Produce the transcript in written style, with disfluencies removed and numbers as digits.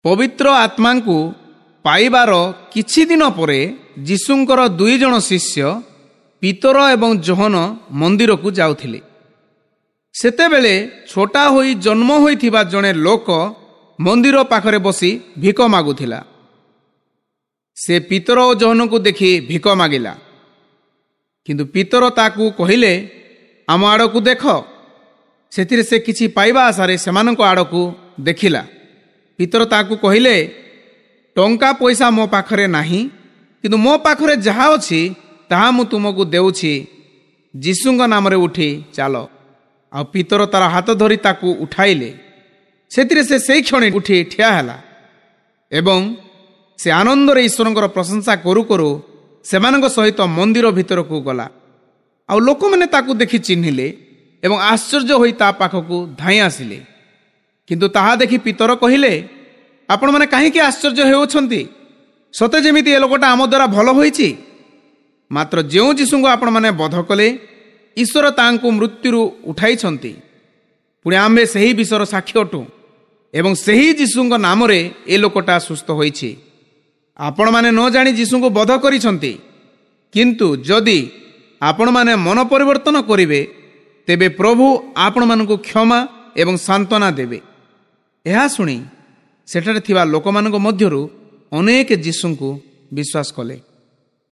ପବିତ୍ର ଆତ୍ମାଙ୍କୁ ପାଇବାର କିଛି ଦିନ ପରେ ଯୀଶୁଙ୍କର 2 ଜଣ ଶିଷ୍ୟ ପିତର ଏବଂ ଯୋହନ ମନ୍ଦିରକୁ ଯାଉଥିଲେ। ସେତେବେଳେ ଛୋଟା ହୋଇ ଜନ୍ମ ହୋଇଥିବା ଜଣେ ଲୋକ ମନ୍ଦିର ପାଖରେ ବସି ଭିକ ମାଗୁଥିଲା। ସେ ପିତର ଓ ଯୋହନଙ୍କୁ ଦେଖି ଭିକ ମାଗିଲା। କିନ୍ତୁ ପିତର ତାକୁ କହିଲେ, ଆମ ଆଡ଼କୁ ଦେଖ। ସେଥିରେ ସେ କିଛି ପାଇବା ଆଶାରେ ସେମାନଙ୍କ ଆଡ଼କୁ ଦେଖିଲା। ପିତର ତାକୁ କହିଲେ, ଟଙ୍କା ପଇସା ମୋ ପାଖରେ ନାହିଁ, କିନ୍ତୁ ମୋ ପାଖରେ ଯାହା ଅଛି ତାହା ମୁଁ ତୁମକୁ ଦେଉଛି। ଯୀଶୁଙ୍କ ନାମରେ ଉଠି ଚାଲ। ଆଉ ପିତର ତାର ହାତ ଧରି ତାକୁ ଉଠାଇଲେ। ସେଥିରେ ସେ ସେଇ କ୍ଷଣେ ଉଠି ଠିଆ ହେଲା ଏବଂ ସେ ଆନନ୍ଦରେ ଈଶ୍ୱରଙ୍କର ପ୍ରଶଂସା କରୁ କରୁ ସେମାନଙ୍କ ସହିତ ମନ୍ଦିର ଭିତରକୁ ଗଲା। ଆଉ ଲୋକମାନେ ତାକୁ ଦେଖି ଚିହ୍ନିଲେ ଏବଂ ଆଶ୍ଚର୍ଯ୍ୟ ହୋଇ ତା ପାଖକୁ ଧାଇଁ ଆସିଲେ। କିନ୍ତୁ ତାହା ଦେଖି ପିତର କହିଲେ, ଆପଣମାନେ କାହିଁକି ଆଶ୍ଚର୍ଯ୍ୟ ହେଉଛନ୍ତି? ସତେ ଯେମିତି ଏ ଲୋକଟା ଆମ ଦ୍ୱାରା ଭଲ ହୋଇଛି। ମାତ୍ର ଯେଉଁ ଯୀଶୁଙ୍କୁ ଆପଣମାନେ ବଧ କଲେ, ଈଶ୍ୱର ତାଙ୍କୁ ମୃତ୍ୟୁରୁ ଉଠାଇଛନ୍ତି। ପୁଣି ଆମ୍ଭେ ସେହି ବିଷୟର ସାକ୍ଷୀ ଅଟୁ ଏବଂ ସେହି ଯୀଶୁଙ୍କ ନାମରେ ଏ ଲୋକଟା ସୁସ୍ଥ ହୋଇଛି। ଆପଣମାନେ ନ ଜାଣି ଯୀଶୁଙ୍କୁ ବଧ କରିଛନ୍ତି। କିନ୍ତୁ ଯଦି ଆପଣମାନେ ମନ ପରିବର୍ତ୍ତନ କରିବେ, ତେବେ ପ୍ରଭୁ ଆପଣମାନଙ୍କୁ କ୍ଷମା ଏବଂ ସାନ୍ତ୍ୱନା ଦେବେ। ଏହା ଶୁଣି ସେଠାରେ ଥିବା ଲୋକମାନଙ୍କ ମଧ୍ୟରୁ ଅନେକ ଯୀଶୁଙ୍କୁ ବିଶ୍ୱାସ କଲେ।